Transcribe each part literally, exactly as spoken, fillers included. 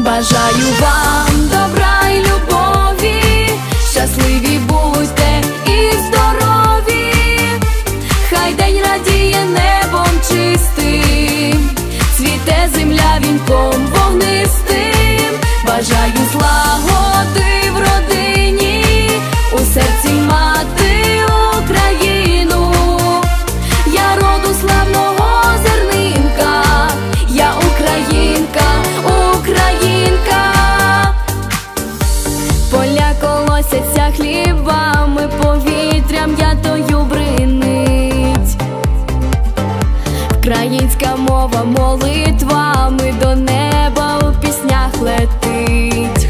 Бажаю вам добра й любові, щасливі будьте і здорові, хай день радіє небом чистим, цвіте земля вінком вогнистим. Бажаю злагоди в родині, у серці мати Україну. Я роду славного зернинка, я українка, українка. Поля колосяться хлібами, повітрям ядою бринить. Українська мова молитвами до неба у піснях летить.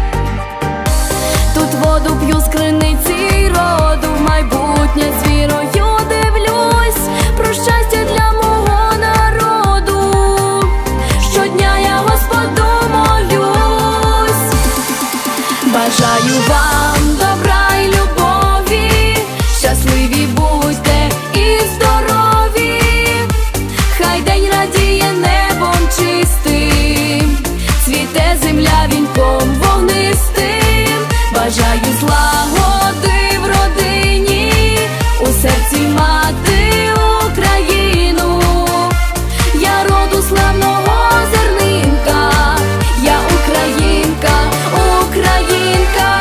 Тут воду п'ю з криниці роду, в майбутнє з вірою дивлюсь, про щастя для мого народу. Щодня я Господу молюсь. Бажаю вам добра й любові, щасливі будьте і здорові, хай день радіє небом чистим, цвіте земля вінком вогнистим. Бажаю злагоди в родині, у серці мати Україну. Я роду славного зернинка, я українка, українка.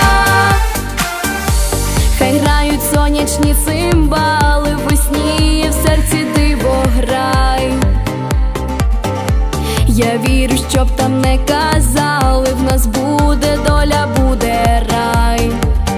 Хай грають сонячні цимбали, весні в серці диво грай. Я вірю, щоб там не казали, в нас буде доля, буде рай.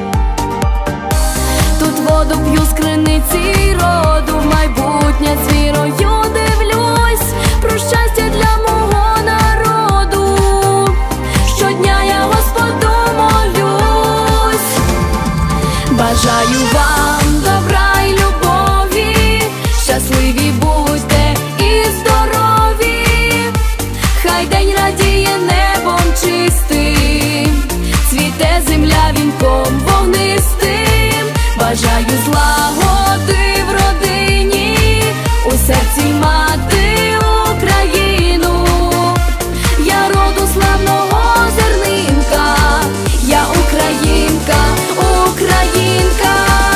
Тут воду п'ю з криниці роду, в майбутнє з вірою дивлюсь, про щастя для мого народу. Щодня я Господу молюсь. Бажаю вам добра й любові, щасливі будьте і здорові, хай день радіє небом чистим, цвіте земля вінком вогнистим. Бажаю злагоди в родині, у серці мати Україну. Я роду славного зернинка, я українка, українка.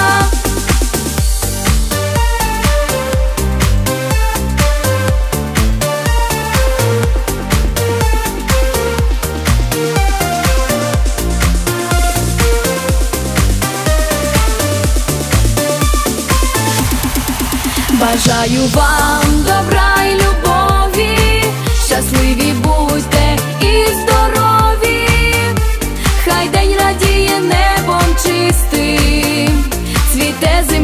Бажаю вам добра й любові, щасливі будьте і здорові, хай день радіє небом чистим, цвіте земля